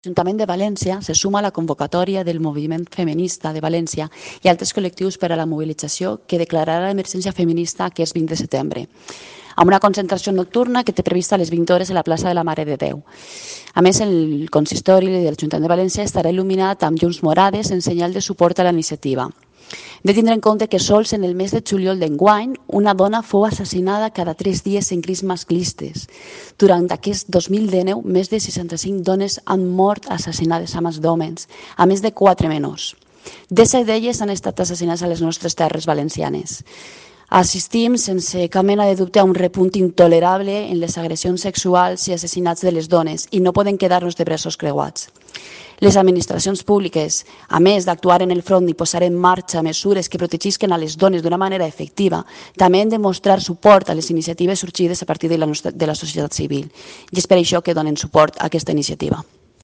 L'Ajuntament de València se suma a la convocatòria del Moviment Feminista de València i altres col·lectius per a la mobilització que declararà l'emergència feminista aquest 20 de setembre, amb una concentració nocturna que té prevista a les 20 hores a la plaça de la Mare de Déu. A més, el consistori de l'Ajuntament de València estarà il·luminat amb llums morades en senyal de suport a la iniciativa. Hem de tindre en compte que sols en el mes de juliol d'enguany una dona fou assassinada cada 3 dies en crits masclistes. Durant aquest 2019, més de 65 dones han mort assassinades a mans d'homes, a més de 4 menors. 17 d'elles han estat assassinades a les nostres terres valencianes. Assistim sense cap mena de dubte a un repunt intolerable en les agressions sexuals i assassinats de les dones i no poden quedar-nos de braços creuats. Les administracions públiques, a més d'actuar en el front i posar en marxa mesures que protegisquen a les dones d'una manera efectiva, també han de mostrar suport a les iniciatives sorgides a partir de la societat civil. I és per això que donen suport a aquesta iniciativa.